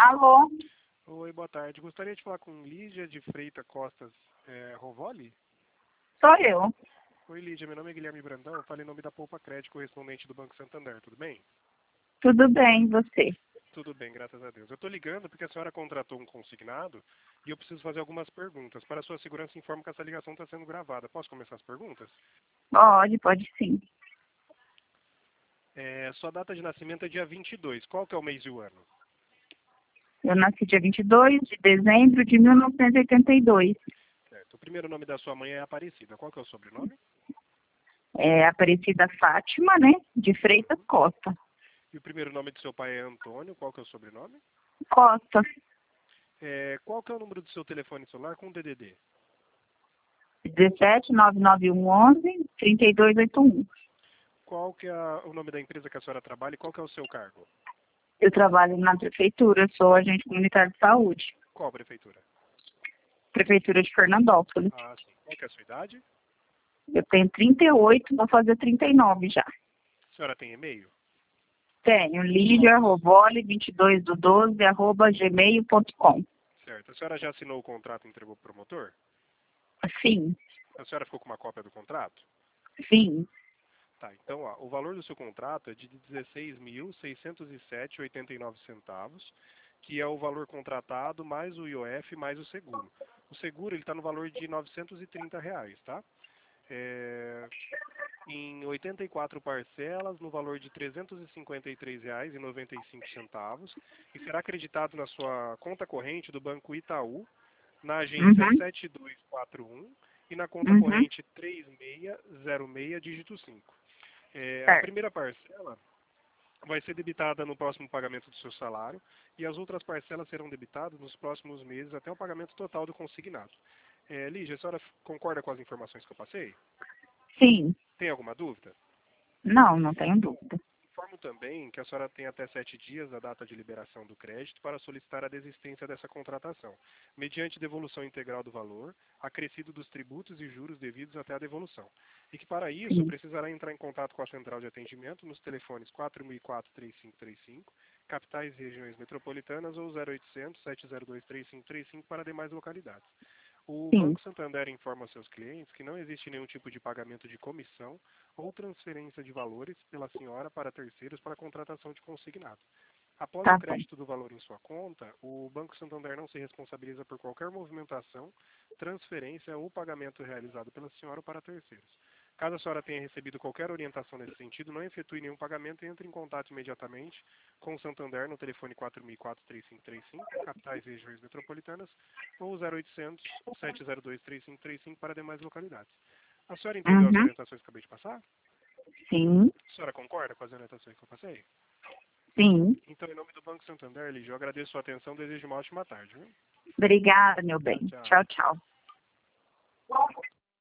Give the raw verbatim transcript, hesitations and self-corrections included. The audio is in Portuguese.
Alô? Oi, boa tarde. Gostaria de falar com Lídia de Freitas Costas é, Rovoli? Sou eu. Oi, Lídia. Meu nome é Guilherme Brandão. Eu falei em nome da Poupa Crédito, correspondente do Banco Santander. Tudo bem? Tudo bem, e você? Tudo bem, graças a Deus. Eu estou ligando porque a senhora contratou um consignado e eu preciso fazer algumas perguntas. Para a sua segurança, informo que essa ligação está sendo gravada. Posso começar as perguntas? Pode, pode sim. É, sua data de nascimento é dia vinte e dois. Qual que é o mês e o ano? Eu nasci dia vinte e dois de dezembro de mil novecentos e oitenta e dois. Certo. O primeiro nome da sua mãe é Aparecida. Qual que é o sobrenome? É Aparecida Fátima, né? De Freitas Uhum. Costa. E o primeiro nome do seu pai é Antônio. Qual que é o sobrenome? Costa. É, qual que é o número do seu telefone celular com D D D? dezessete, nove nove um, onze, trinta e dois oitenta e um. Qual que é a- o nome da empresa que a senhora trabalha e qual que é o seu cargo? Eu trabalho na prefeitura, sou agente comunitário de saúde. Qual prefeitura? Prefeitura de Fernandópolis. Ah, sim. Qual que é a sua idade? Eu tenho trinta e oito, vou fazer trinta e nove já. A senhora tem e-mail? Tenho Lídia Rovoli, vinte e dois do doze, arroba gmail ponto com. Certo. A senhora já assinou o contrato e entregou para o promotor? Sim, A senhora ficou com uma cópia do contrato? sim. Tá, então ó, o valor do seu contrato é de dezesseis mil seiscentos e sete reais e oitenta e nove centavos, que é o valor contratado mais o I O F mais o seguro. O seguro está no valor de novecentos e trinta reais, tá? É, em oitenta e quatro parcelas, no valor de trezentos e cinquenta e três reais e noventa e cinco centavos, e será acreditado na sua conta corrente do Banco Itaú, na agência Uhum, sete dois quatro um e na conta uhum, corrente três seis zero seis, dígito cinco. É, a certo. primeira parcela vai ser debitada no próximo pagamento do seu salário e as outras parcelas serão debitadas nos próximos meses até o pagamento total do consignado. É, Lígia, a senhora concorda com as informações que eu passei? Sim. Tem alguma dúvida? Não, não tenho dúvida. Informo também que a senhora tem até sete dias da data de liberação do crédito para solicitar a desistência dessa contratação, mediante devolução integral do valor, acrescido dos tributos e juros devidos até a devolução. E que para isso Sim. precisará entrar em contato com a central de atendimento nos telefones quatro mil e quatro, três cinco três cinco, capitais e regiões metropolitanas ou zero oitocentos, sete zero dois, três cinco três cinco para demais localidades. O Sim. Banco Santander informa aos seus clientes que não existe nenhum tipo de pagamento de comissão ou transferência de valores pela senhora para terceiros para a contratação de consignado. Após o Tá bom. crédito do valor em sua conta, o Banco Santander não se responsabiliza por qualquer movimentação, transferência ou pagamento realizado pela senhora ou para terceiros. Caso a senhora tenha recebido qualquer orientação nesse sentido, não efetue nenhum pagamento e entre em contato imediatamente com o Santander no telefone quatro mil e quatro, três cinco três cinco, capitais e regiões metropolitanas, ou zero oitocentos, sete zero dois, três cinco três cinco para demais localidades. A senhora entendeu as Uhum. orientações que eu acabei de passar? Sim. A senhora concorda com as orientações que eu passei? Sim. Então, em nome do Banco Santander, Lígia, eu agradeço a sua atenção e desejo uma ótima tarde. Viu? Obrigada, meu Tchau, bem. tchau. Tchau, tchau.